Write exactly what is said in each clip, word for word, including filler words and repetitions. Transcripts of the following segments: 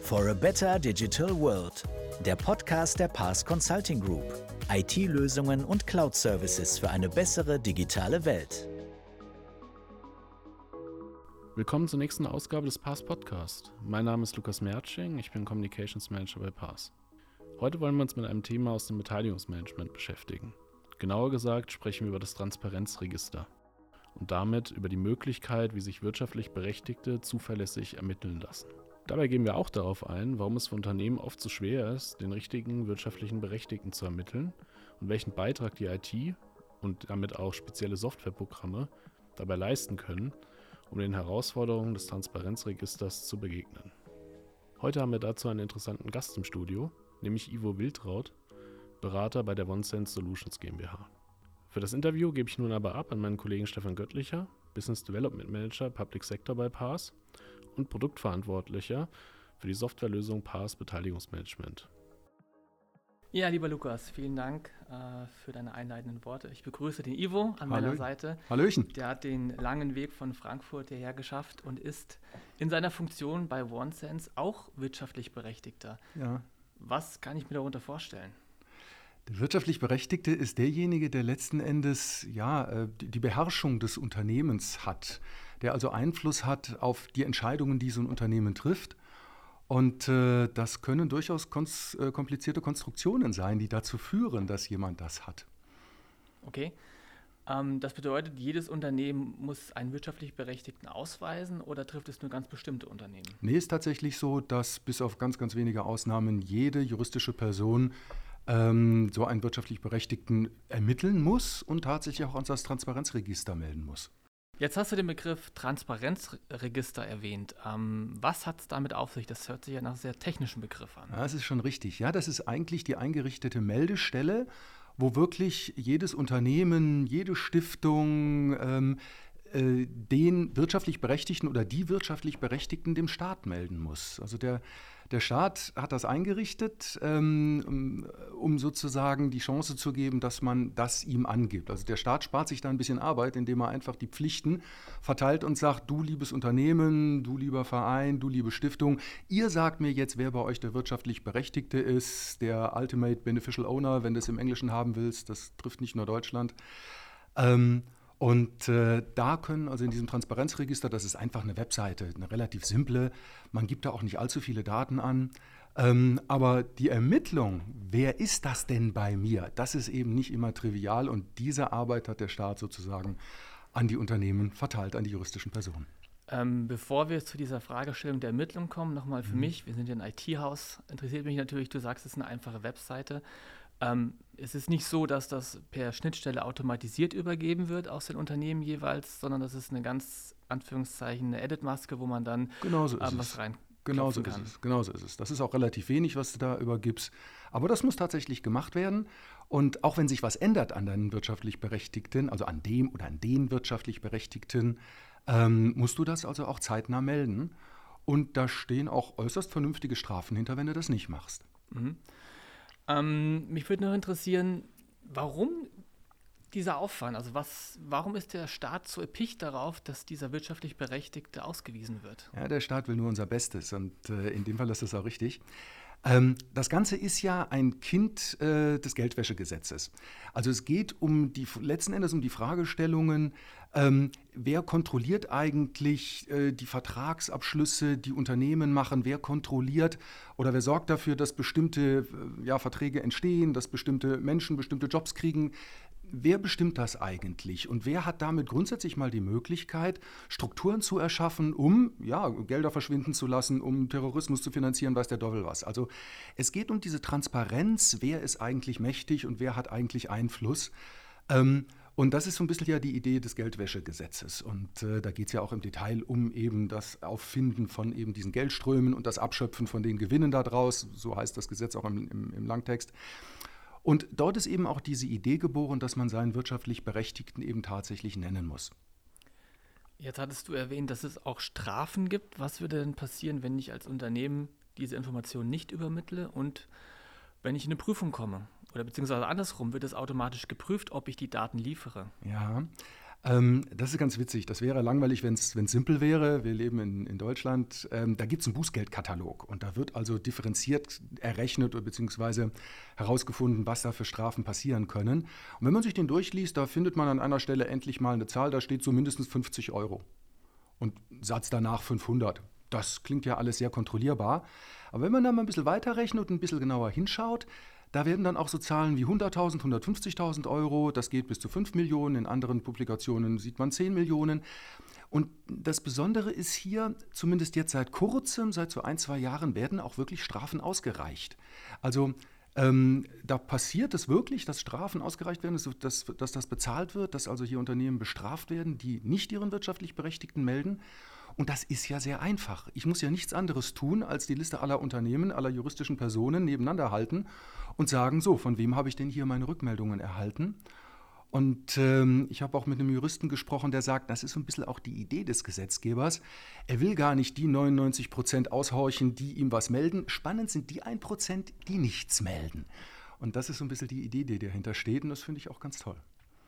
For a Better Digital World, der Podcast der P A S Consulting Group. I T-Lösungen und Cloud-Services für eine bessere digitale Welt. Willkommen zur nächsten Ausgabe des P A S Podcast. Mein Name ist Lukas Mertsching, ich bin Communications Manager bei P A S. Heute wollen wir uns mit einem Thema aus dem Beteiligungsmanagement beschäftigen. Genauer gesagt sprechen wir über das Transparenzregister und damit über die Möglichkeit, wie sich wirtschaftlich Berechtigte zuverlässig ermitteln lassen. Dabei gehen wir auch darauf ein, warum es für Unternehmen oft so schwer ist, den richtigen wirtschaftlichen Berechtigten zu ermitteln und welchen Beitrag die I T und damit auch spezielle Softwareprogramme dabei leisten können, um den Herausforderungen des Transparenzregisters zu begegnen. Heute haben wir dazu einen interessanten Gast im Studio, nämlich Ivo Wiltraud, Berater bei der OneSense Solutions GmbH. Für das Interview gebe ich nun aber ab an meinen Kollegen Stefan Göttlicher, Business Development Manager Public Sector bei P A S und Produktverantwortlicher für die Softwarelösung P A S Beteiligungsmanagement. Ja, lieber Lukas, vielen Dank äh, für deine einleitenden Worte. Ich begrüße den Ivo an meiner Hallo. Seite. Hallöchen. Der hat den langen Weg von Frankfurt hierher geschafft und ist in seiner Funktion bei OneSense auch wirtschaftlich Berechtigter. Ja. Was kann ich mir darunter vorstellen? Der wirtschaftlich Berechtigte ist derjenige, der letzten Endes ja, die Beherrschung des Unternehmens hat, der also Einfluss hat auf die Entscheidungen, die so ein Unternehmen trifft. Und äh, das können durchaus kons- äh, komplizierte Konstruktionen sein, die dazu führen, dass jemand das hat. Okay. Ähm, das bedeutet, jedes Unternehmen muss einen wirtschaftlich Berechtigten ausweisen oder trifft es nur ganz bestimmte Unternehmen? Nee, ist tatsächlich so, dass bis auf ganz, ganz wenige Ausnahmen jede juristische Person ähm, so einen wirtschaftlich Berechtigten ermitteln muss und tatsächlich auch ans das Transparenzregister melden muss. Jetzt hast du den Begriff Transparenzregister erwähnt. Ähm, was hat es damit auf sich? Das hört sich ja nach einem sehr technischen Begriff an. Ja, das ist schon richtig. Ja, das ist eigentlich die eingerichtete Meldestelle, wo wirklich jedes Unternehmen, jede Stiftung ähm, äh, den wirtschaftlich Berechtigten oder die wirtschaftlich Berechtigten dem Staat melden muss. Also der, der Staat hat das eingerichtet, ähm, um, um sozusagen die Chance zu geben, dass man das ihm angibt. Also der Staat spart sich da ein bisschen Arbeit, indem er einfach die Pflichten verteilt und sagt, du liebes Unternehmen, du lieber Verein, du liebe Stiftung, ihr sagt mir jetzt, wer bei euch der wirtschaftlich Berechtigte ist, der Ultimate Beneficial Owner, wenn du es im Englischen haben willst, das trifft nicht nur Deutschland. Ähm, Und äh, da können also in diesem Transparenzregister, das ist einfach eine Webseite, eine relativ simple, man gibt da auch nicht allzu viele Daten an, ähm, aber die Ermittlung, wer ist das denn bei mir, das ist eben nicht immer trivial und diese Arbeit hat der Staat sozusagen an die Unternehmen verteilt, an die juristischen Personen. Ähm, bevor wir zu dieser Fragestellung der Ermittlung kommen, nochmal für Mhm. mich, wir sind ja ein I T-Haus, interessiert mich natürlich, du sagst, es ist eine einfache Webseite. Ähm, es ist nicht so, dass das per Schnittstelle automatisiert übergeben wird aus den Unternehmen jeweils, sondern das ist eine ganz, Anführungszeichen, eine Edit-Maske, wo man dann Genauso ist ähm, es. was rein Genauso kann. ist es. Genauso ist es. Das ist auch relativ wenig, was du da übergibst. Aber das muss tatsächlich gemacht werden. Und auch wenn sich was ändert an deinen wirtschaftlich Berechtigten, also an dem oder an den wirtschaftlich Berechtigten, ähm, musst du das also auch zeitnah melden. Und da stehen auch äußerst vernünftige Strafen hinter, wenn du das nicht machst. Mhm. Ähm, mich würde noch interessieren, warum dieser Aufwand? Also was, warum ist der Staat so erpicht darauf, dass dieser wirtschaftlich Berechtigte ausgewiesen wird? Ja, der Staat will nur unser Bestes und äh, in dem Fall ist das auch richtig. Ähm, das Ganze ist ja ein Kind äh, des Geldwäschegesetzes. Also es geht um die, letzten Endes um die Fragestellungen, ähm, wer kontrolliert eigentlich äh, die Vertragsabschlüsse, die Unternehmen machen, wer kontrolliert oder wer sorgt dafür, dass bestimmte äh, ja, Verträge entstehen, dass bestimmte Menschen bestimmte Jobs kriegen. Wer bestimmt das eigentlich und wer hat damit grundsätzlich mal die Möglichkeit, Strukturen zu erschaffen, um ja, Gelder verschwinden zu lassen, um Terrorismus zu finanzieren, weiß der Teufel was. Also es geht um diese Transparenz, wer ist eigentlich mächtig und wer hat eigentlich Einfluss. Ähm, und das ist so ein bisschen ja die Idee des Geldwäschegesetzes. Und äh, da geht es ja auch im Detail um eben das Auffinden von eben diesen Geldströmen und das Abschöpfen von den Gewinnen daraus. So heißt das Gesetz auch im, im, im Langtext. Und dort ist eben auch diese Idee geboren, dass man seinen wirtschaftlich Berechtigten eben tatsächlich nennen muss. Jetzt hattest du erwähnt, dass es auch Strafen gibt. Was würde denn passieren, wenn ich als Unternehmen diese Information nicht übermittle und wenn ich in eine Prüfung komme? Oder beziehungsweise andersrum, wird es automatisch geprüft, ob ich die Daten liefere? Ja, Ähm, das ist ganz witzig. Das wäre langweilig, wenn es simpel wäre. Wir leben in, in Deutschland. Ähm, da gibt es einen Bußgeldkatalog und da wird also differenziert errechnet bzw. herausgefunden, was da für Strafen passieren können. Und wenn man sich den durchliest, da findet man an einer Stelle endlich mal eine Zahl, da steht so mindestens fünfzig Euro und Satz danach fünfhundert. Das klingt ja alles sehr kontrollierbar. Aber wenn man da mal ein bisschen weiterrechnet und ein bisschen genauer hinschaut, da werden dann auch so Zahlen wie hunderttausend, hundertfünfzigtausend Euro, das geht bis zu fünf Millionen, in anderen Publikationen sieht man zehn Millionen. Und das Besondere ist hier, zumindest jetzt seit kurzem, seit so ein, zwei Jahren, werden auch wirklich Strafen ausgereicht. Also ähm, da passiert es wirklich, dass Strafen ausgereicht werden, dass, dass das bezahlt wird, dass also hier Unternehmen bestraft werden, die nicht ihren wirtschaftlich Berechtigten melden. Und das ist ja sehr einfach. Ich muss ja nichts anderes tun, als die Liste aller Unternehmen, aller juristischen Personen nebeneinander halten und sagen, so, von wem habe ich denn hier meine Rückmeldungen erhalten? Und ähm, ich habe auch mit einem Juristen gesprochen, der sagt, das ist so ein bisschen auch die Idee des Gesetzgebers. Er will gar nicht die neunundneunzig Prozent aushorchen, die ihm was melden. Spannend sind die ein Prozent, die nichts melden. Und das ist so ein bisschen die Idee, die dahinter steht. Und das finde ich auch ganz toll.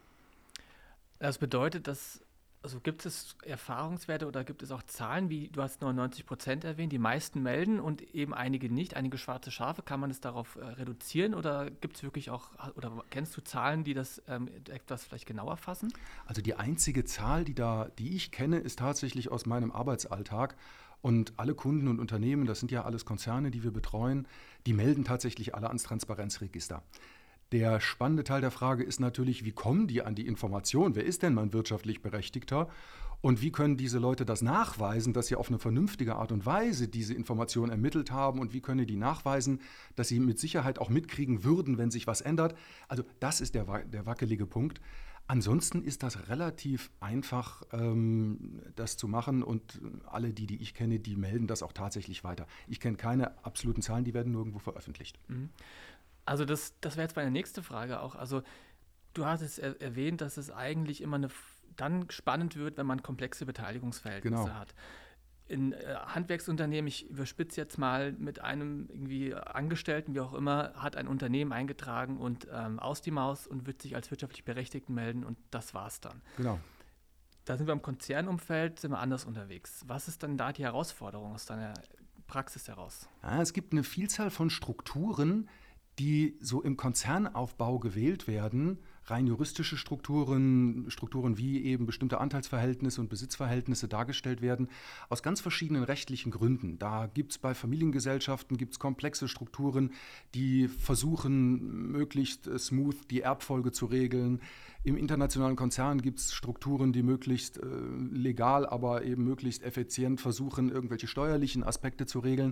Das bedeutet, dass Also gibt es Erfahrungswerte oder gibt es auch Zahlen, wie du hast neunundneunzig Prozent erwähnt, die meisten melden und eben einige nicht, einige schwarze Schafe? Kann man es darauf äh, reduzieren oder gibt es wirklich auch, oder kennst du Zahlen, die das ähm, etwas vielleicht genauer fassen? Also die einzige Zahl, die, da, die ich kenne, ist tatsächlich aus meinem Arbeitsalltag. Und alle Kunden und Unternehmen, das sind ja alles Konzerne, die wir betreuen, die melden tatsächlich alle ans Transparenzregister. Der spannende Teil der Frage ist natürlich, wie kommen die an die Information? Wer ist denn mein wirtschaftlich Berechtigter? Und wie können diese Leute das nachweisen, dass sie auf eine vernünftige Art und Weise diese Information ermittelt haben? Und wie können die nachweisen, dass sie mit Sicherheit auch mitkriegen würden, wenn sich was ändert? Also das ist der, der wackelige Punkt. Ansonsten ist das relativ einfach, ähm, das zu machen. Und alle die, die ich kenne, die melden das auch tatsächlich weiter. Ich kenne keine absoluten Zahlen, die werden nirgendwo veröffentlicht. Mhm. Also das, das wäre jetzt meine nächste Frage auch. Also du hattest er, erwähnt, dass es eigentlich immer eine, dann spannend wird, wenn man komplexe Beteiligungsverhältnisse Genau. hat. In äh, Handwerksunternehmen, ich überspitze jetzt mal, mit einem irgendwie Angestellten, wie auch immer, hat ein Unternehmen eingetragen und ähm, aus die Maus und wird sich als wirtschaftlich Berechtigten melden und das war's dann. Genau. Da sind wir im Konzernumfeld, sind wir anders unterwegs. Was ist dann da die Herausforderung aus deiner Praxis heraus? Ja, es gibt eine Vielzahl von Strukturen, die so im Konzernaufbau gewählt werden, rein juristische Strukturen, Strukturen wie eben bestimmte Anteilsverhältnisse und Besitzverhältnisse dargestellt werden, aus ganz verschiedenen rechtlichen Gründen. Da gibt es bei Familiengesellschaften gibt's komplexe Strukturen, die versuchen, möglichst smooth die Erbfolge zu regeln. Im internationalen Konzern gibt es Strukturen, die möglichst äh, legal, aber eben möglichst effizient versuchen, irgendwelche steuerlichen Aspekte zu regeln.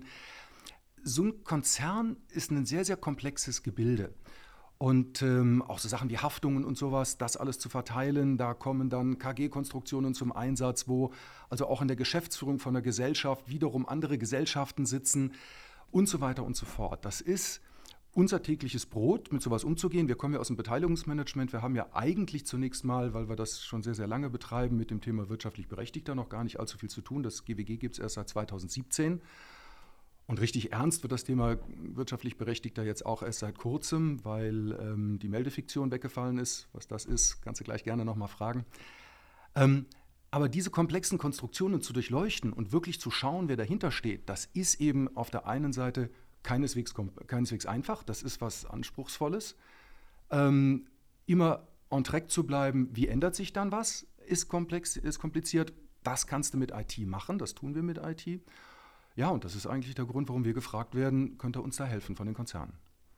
So ein Konzern ist ein sehr, sehr komplexes Gebilde. Und ähm, auch so Sachen wie Haftungen und sowas, das alles zu verteilen, da kommen dann K G-Konstruktionen zum Einsatz, wo also auch in der Geschäftsführung von der Gesellschaft wiederum andere Gesellschaften sitzen und so weiter und so fort. Das ist unser tägliches Brot, mit sowas umzugehen. Wir kommen ja aus dem Beteiligungsmanagement. Wir haben ja eigentlich zunächst mal, weil wir das schon sehr, sehr lange betreiben, mit dem Thema wirtschaftlich Berechtigter noch gar nicht allzu viel zu tun. Das G W G gibt es erst seit zweitausendsiebzehn. Und richtig ernst wird das Thema wirtschaftlich Berechtigter jetzt auch erst seit kurzem, weil ähm, die Meldefiktion weggefallen ist. Was das ist, kannst du gleich gerne nochmal fragen. Ähm, aber diese komplexen Konstruktionen zu durchleuchten und wirklich zu schauen, wer dahinter steht, das ist eben auf der einen Seite keineswegs, keineswegs einfach. Das ist was Anspruchsvolles. Ähm, immer on track zu bleiben, wie ändert sich dann was, ist komplex, ist kompliziert. Das kannst du mit I T machen, das tun wir mit I T. Ja, und das ist eigentlich der Grund, warum wir gefragt werden, könnte uns da helfen von den Konzernen.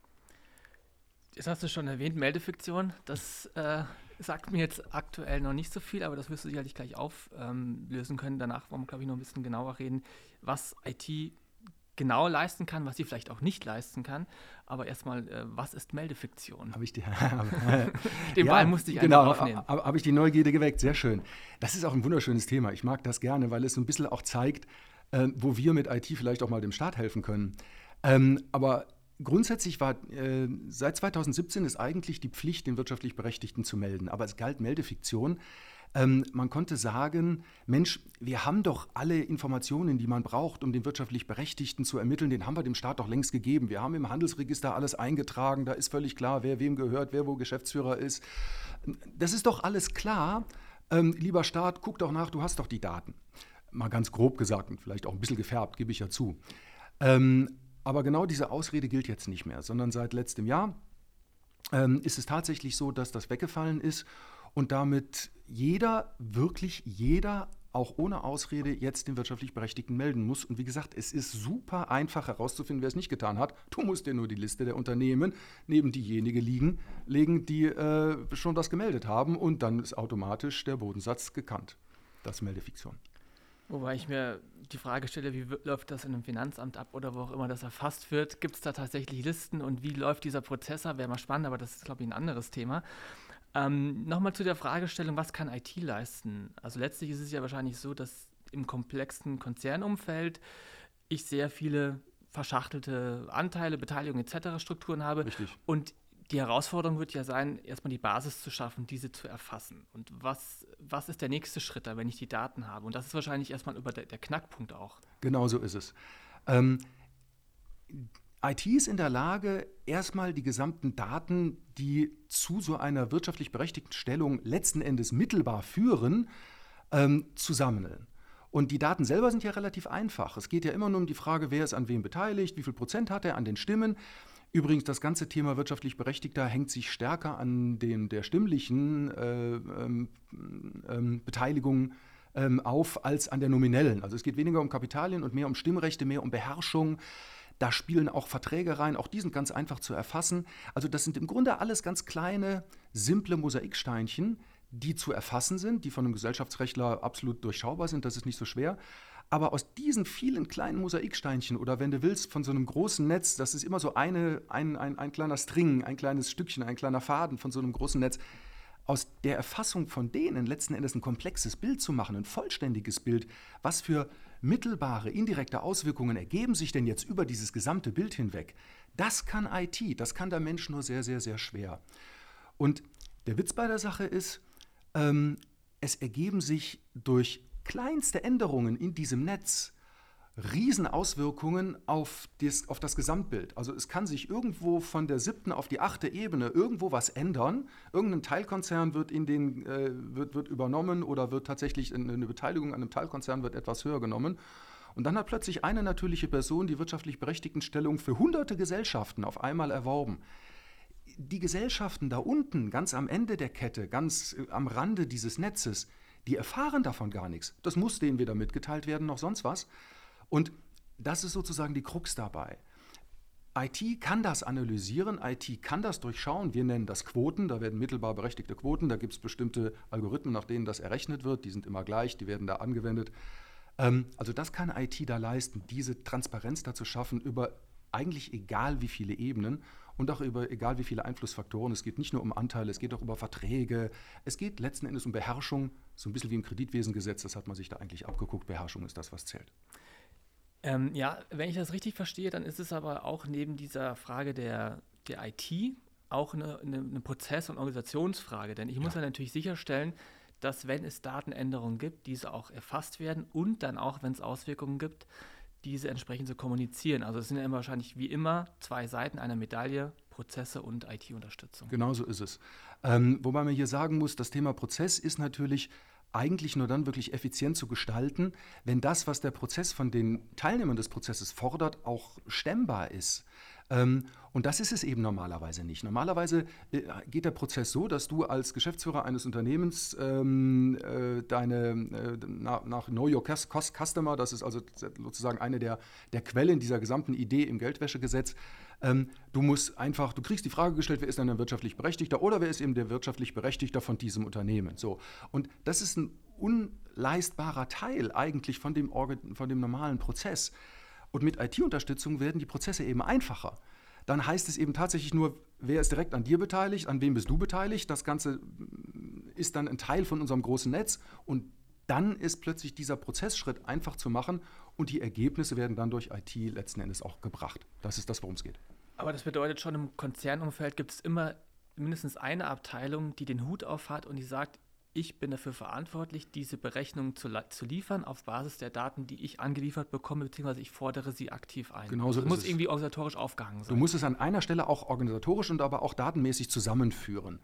Jetzt hast du schon erwähnt, Meldefiktion. Das äh, sagt mir jetzt aktuell noch nicht so viel, aber das wirst du sicherlich gleich auflösen ähm, können. Danach wollen wir, glaube ich, noch ein bisschen genauer reden, was I T genau leisten kann, was sie vielleicht auch nicht leisten kann. Aber erstmal, äh, was ist Meldefiktion? Habe ich die, Den ja, Ball musste ich genau, einfach aufnehmen. Habe ich die Neugierde geweckt, sehr schön. Das ist auch ein wunderschönes Thema. Ich mag das gerne, weil es so ein bisschen auch zeigt, äh, wo wir mit I T vielleicht auch mal dem Staat helfen können. Ähm, aber grundsätzlich war, äh, seit zweitausendsiebzehn ist eigentlich die Pflicht, den wirtschaftlich Berechtigten zu melden. Aber es galt Meldefiktion. Ähm, man konnte sagen, Mensch, wir haben doch alle Informationen, die man braucht, um den wirtschaftlich Berechtigten zu ermitteln, den haben wir dem Staat doch längst gegeben. Wir haben im Handelsregister alles eingetragen, da ist völlig klar, wer wem gehört, wer wo Geschäftsführer ist. Das ist doch alles klar. ähm, lieber Staat, guck doch nach, du hast doch die Daten. Mal ganz grob gesagt und vielleicht auch ein bisschen gefärbt, gebe ich ja zu. Ähm, aber genau diese Ausrede gilt jetzt nicht mehr, sondern seit letztem Jahr ähm, ist es tatsächlich so, dass das weggefallen ist und damit jeder, wirklich jeder, auch ohne Ausrede jetzt den wirtschaftlich Berechtigten melden muss. Und wie gesagt, es ist super einfach herauszufinden, wer es nicht getan hat. Du musst dir nur die Liste der Unternehmen neben diejenige liegen, legen, die äh, schon das gemeldet haben und dann ist automatisch der Bodensatz gekannt. Das ist Meldefiktion. Wobei ich mir die Frage stelle, wie w- läuft das in einem Finanzamt ab oder wo auch immer das erfasst wird? Gibt es da tatsächlich Listen und wie läuft dieser Prozess ab? Wäre mal spannend, aber das ist, glaube ich, ein anderes Thema. Ähm, Nochmal zu der Fragestellung, was kann I T leisten? Also letztlich ist es ja wahrscheinlich so, dass im komplexen Konzernumfeld ich sehr viele verschachtelte Anteile, Beteiligungen et cetera Strukturen habe. Richtig. Und die Herausforderung wird ja sein, erstmal die Basis zu schaffen, diese zu erfassen. Und was, was ist der nächste Schritt da, wenn ich die Daten habe? Und das ist wahrscheinlich erstmal über der, der Knackpunkt auch. Genau so ist es. Ähm, I T ist in der Lage, erstmal die gesamten Daten, die zu so einer wirtschaftlich berechtigten Stellung letzten Endes mittelbar führen, ähm, zu sammeln. Und die Daten selber sind ja relativ einfach. Es geht ja immer nur um die Frage, wer ist an wem beteiligt, wie viel Prozent hat er an den Stimmen. Übrigens, das ganze Thema wirtschaftlich Berechtigter hängt sich stärker an den, der stimmlichen äh, ähm, ähm, Beteiligung ähm, auf als an der nominellen. Also es geht weniger um Kapitalien und mehr um Stimmrechte, mehr um Beherrschung. Da spielen auch Verträge rein, auch die sind ganz einfach zu erfassen. Also das sind im Grunde alles ganz kleine, simple Mosaiksteinchen, die zu erfassen sind, die von einem Gesellschaftsrechtler absolut durchschaubar sind, das ist nicht so schwer. Aber aus diesen vielen kleinen Mosaiksteinchen oder wenn du willst, von so einem großen Netz, das ist immer so eine, ein, ein, ein kleiner String, ein kleines Stückchen, ein kleiner Faden von so einem großen Netz, aus der Erfassung von denen letzten Endes ein komplexes Bild zu machen, ein vollständiges Bild, was für mittelbare, indirekte Auswirkungen ergeben sich denn jetzt über dieses gesamte Bild hinweg, das kann I T, das kann der Mensch nur sehr, sehr, sehr schwer. Und der Witz bei der Sache ist, ähm, es ergeben sich durch kleinste Änderungen in diesem Netz Riesenauswirkungen auf das, auf das Gesamtbild. Also es kann sich irgendwo von der siebten auf die achte Ebene irgendwo was ändern. Irgendein Teilkonzern wird, in den, äh, wird, wird übernommen oder wird tatsächlich eine Beteiligung an einem Teilkonzern wird etwas höher genommen. Und dann hat plötzlich eine natürliche Person die wirtschaftlich berechtigten Stellung für hunderte Gesellschaften auf einmal erworben. Die Gesellschaften da unten, ganz am Ende der Kette, ganz am Rande dieses Netzes, die erfahren davon gar nichts. Das muss denen weder mitgeteilt werden noch sonst was. Und das ist sozusagen die Krux dabei. I T kann das analysieren, I T kann das durchschauen. Wir nennen das Quoten, da werden mittelbar berechtigte Quoten, da gibt es bestimmte Algorithmen, nach denen das errechnet wird, die sind immer gleich, die werden da angewendet. Ähm, also das kann I T da leisten, diese Transparenz da zu schaffen über eigentlich egal wie viele Ebenen und auch über egal wie viele Einflussfaktoren. Es geht nicht nur um Anteile, es geht auch über Verträge, es geht letzten Endes um Beherrschung, so ein bisschen wie im Kreditwesengesetz, das hat man sich da eigentlich abgeguckt, Beherrschung ist das, was zählt. Ähm, ja, wenn ich das richtig verstehe, dann ist es aber auch neben dieser Frage der, der I T auch eine, eine, eine Prozess- und Organisationsfrage. Denn ich muss ja. ja natürlich sicherstellen, dass wenn es Datenänderungen gibt, diese auch erfasst werden und dann auch, wenn es Auswirkungen gibt, diese entsprechend zu kommunizieren. Also es sind ja immer wahrscheinlich wie immer zwei Seiten einer Medaille, Prozesse und I T-Unterstützung. Genau so ist es. Ähm, wobei man hier sagen muss, das Thema Prozess ist natürlich eigentlich nur dann wirklich effizient zu gestalten, wenn das, was der Prozess von den Teilnehmern des Prozesses fordert, auch stemmbar ist. Ähm, und das ist es eben normalerweise nicht. Normalerweise äh, geht der Prozess so, dass du als Geschäftsführer eines Unternehmens ähm, äh, deine, äh, na, nach Know Your Customer, das ist also sozusagen eine der, der Quellen dieser gesamten Idee im Geldwäschegesetz, ähm, du musst einfach, du kriegst die Frage gestellt, wer ist denn ein wirtschaftlich Berechtigter oder wer ist eben der wirtschaftlich Berechtigter von diesem Unternehmen. So. Und das ist ein unleistbarer Teil eigentlich von dem, Organ, von dem normalen Prozess. Und mit I T-Unterstützung werden die Prozesse eben einfacher. Dann heißt es eben tatsächlich nur, wer ist direkt an dir beteiligt, an wem bist du beteiligt. Das Ganze ist dann ein Teil von unserem großen Netz. Und dann ist plötzlich dieser Prozessschritt einfach zu machen und die Ergebnisse werden dann durch I T letzten Endes auch gebracht. Das ist das, worum es geht. Aber das bedeutet schon, im Konzernumfeld gibt es immer mindestens eine Abteilung, die den Hut auf hat und die sagt, ich bin dafür verantwortlich, diese Berechnungen zu, zu liefern auf Basis der Daten, die ich angeliefert bekomme, beziehungsweise ich fordere sie aktiv ein. Genau so das muss ist irgendwie organisatorisch aufgehangen sein. Du musst es an einer Stelle auch organisatorisch und aber auch datenmäßig zusammenführen.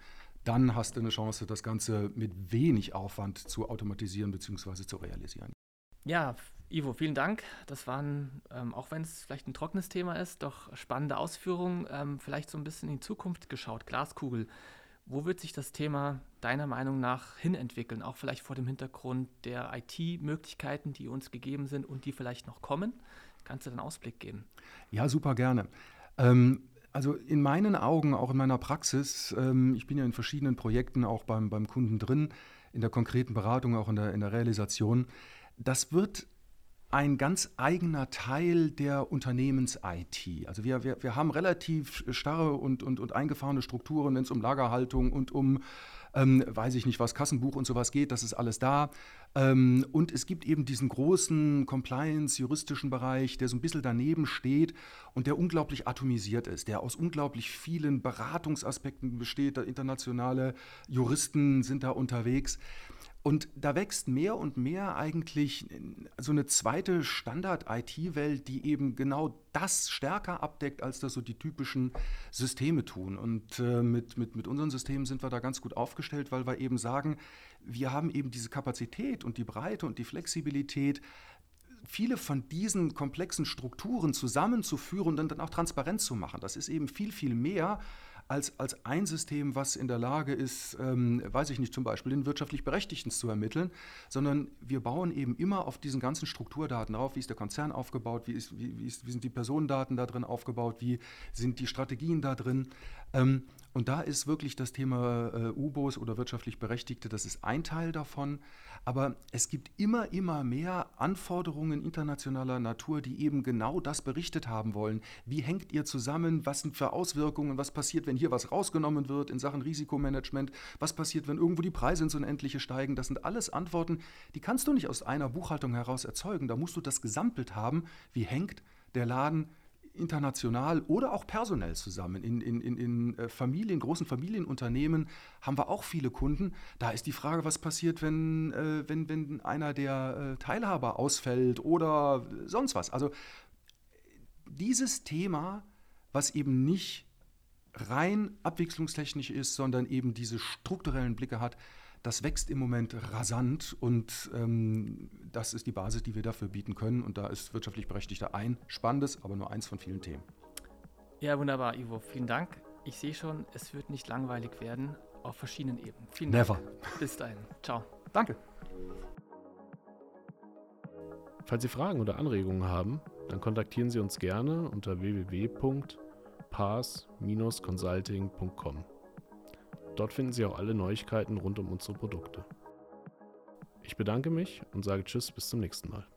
dann hast du eine Chance, das Ganze mit wenig Aufwand zu automatisieren bzw. zu realisieren. Ja, Ivo, vielen Dank. Das waren, ähm, auch wenn es vielleicht ein trockenes Thema ist, doch spannende Ausführungen. Ähm, vielleicht so ein bisschen in die Zukunft geschaut, Glaskugel. Wo wird sich das Thema deiner Meinung nach hinentwickeln? Auch vielleicht vor dem Hintergrund der I T-Möglichkeiten, die uns gegeben sind und die vielleicht noch kommen? Kannst du einen Ausblick geben? Ja, super gerne. Ähm, Also in meinen Augen, auch in meiner Praxis, ähm, ich bin ja in verschiedenen Projekten auch beim, beim Kunden drin, in der konkreten Beratung, auch in der, in der Realisation, das wird ein ganz eigener Teil der Unternehmens-I T. Also wir, wir, wir haben relativ starre und, und, und eingefahrene Strukturen, wenn es um Lagerhaltung und um, ähm, weiß ich nicht was, Kassenbuch und sowas geht, das ist alles da. Ähm, und es gibt eben diesen großen Compliance-juristischen Bereich, der so ein bisschen daneben steht und der unglaublich atomisiert ist, der aus unglaublich vielen Beratungsaspekten besteht. Internationale Juristen sind da unterwegs. Und da wächst mehr und mehr eigentlich so eine zweite Standard-I T-Welt, die eben genau das stärker abdeckt, als das so die typischen Systeme tun. Und äh, mit, mit, mit unseren Systemen sind wir da ganz gut aufgestellt, weil wir eben sagen, wir haben eben diese Kapazität und die Breite und die Flexibilität, viele von diesen komplexen Strukturen zusammenzuführen und dann auch transparent zu machen. Das ist eben viel, viel mehr als, als ein System, was in der Lage ist, ähm, weiß ich nicht, zum Beispiel den wirtschaftlich Berechtigten zu ermitteln, sondern wir bauen eben immer auf diesen ganzen Strukturdaten auf. Wie ist der Konzern aufgebaut? Wie, ist, wie, wie, ist, wie sind die Personendaten da drin aufgebaut? Wie sind die Strategien da drin? Ähm, und da ist wirklich das Thema äh, U B O S oder wirtschaftlich Berechtigte, das ist ein Teil davon. Aber es gibt immer, immer mehr Anforderungen internationaler Natur, die eben genau das berichtet haben wollen. Wie hängt ihr zusammen? Was sind für Auswirkungen? Was passiert, wenn hier was rausgenommen wird in Sachen Risikomanagement? Was passiert, wenn irgendwo die Preise ins Unendliche steigen? Das sind alles Antworten, die kannst du nicht aus einer Buchhaltung heraus erzeugen. Da musst du das Gesamtbild haben. Wie hängt der Laden international oder auch personell zusammen. In, in, in, in Familien, großen Familienunternehmen haben wir auch viele Kunden. Da ist die Frage, was passiert, wenn, äh, wenn, wenn einer der äh, Teilhaber ausfällt oder sonst was. Also dieses Thema, was eben nicht rein abwechslungstechnisch ist, sondern eben diese strukturellen Blicke hat, das wächst im Moment rasant und ähm, das ist die Basis, die wir dafür bieten können. Und da ist wirtschaftlich Berechtigter ein spannendes, aber nur eins von vielen Themen. Ja, wunderbar, Ivo. Vielen Dank. Ich sehe schon, es wird nicht langweilig werden auf verschiedenen Ebenen. Vielen Never. Dank. Bis dahin. Ciao. Danke. Falls Sie Fragen oder Anregungen haben, dann kontaktieren Sie uns gerne unter w w w punkt paas Bindestrich consulting punkt com. Dort finden Sie auch alle Neuigkeiten rund um unsere Produkte. Ich bedanke mich und sage Tschüss, bis zum nächsten Mal.